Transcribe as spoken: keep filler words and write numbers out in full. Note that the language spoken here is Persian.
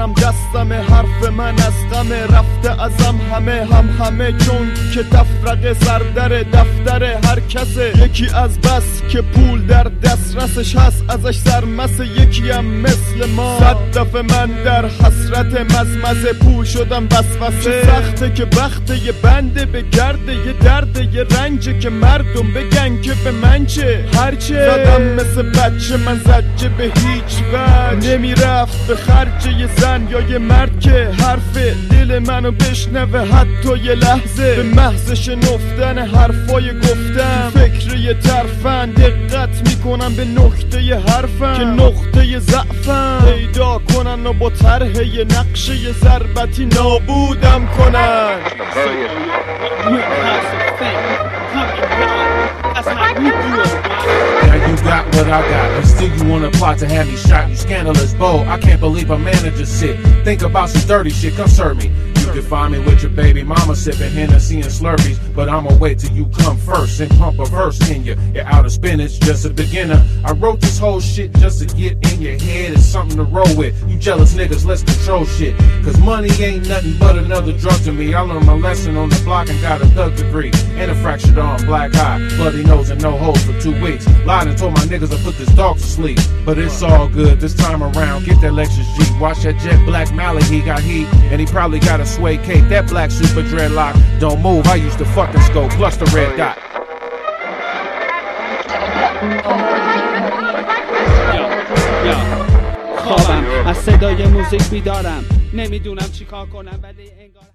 میزنم دستم، حرف من از غم رفته ازم همه هم همه، چون که تفرقه سردر دفتر هر کسه. یکی از بس که پول در دسترسش هست ازش سرمسه، یکی هم مثل ما صد دفعه من در حسرت مزمزه پول شدم وسوسه. سخته که بخته یه بنده به گرده، یه درده یه رنجه که مردم بگن که به من چه. هرچه زدم مثل بچه من زجه به هیچ وجه نمیرفت به خرج یه زن یا یه مرد که حرف دل منو بشنوه حتی یه لحظه. به محض شنفتن حرفای گفتم فکر یه طرفن، دقت میکنم به نکته ی حرفم که نقطه ی ضعفم پیدا کنن و با طرح یه نقشه ی ضربتی نابودم کنن. Now you got what I got, and still you wanna plot to have me shot. You scandalous bold, I can't believe a manager sit. Think about some dirty shit, come serve me. You can find me with your baby mama sipping Hennessy and Slurpees, but I'ma wait till you come first and pump a verse in you. You're out of spinach, just a beginner. I wrote this whole shit just to get in your head. It's something to roll with. You jealous niggas, let's control shit. Cause money ain't nothing but another drug to me. I learned my lesson on the block and got a thug degree. And a fractured arm, black eye, bloody nose and no holes for two weeks. Lied and told my niggas I put this dog to sleep. But it's all good this time around. Get that Lexus G. Watch that jet black Mally, he got heat. And he probably got a sway cake. That black super dreadlock don't move. I used to fucking scope plus the red dot. خوابم از صدای موزیک بیدارم، نمیدونم چی کار کنم ولی انگار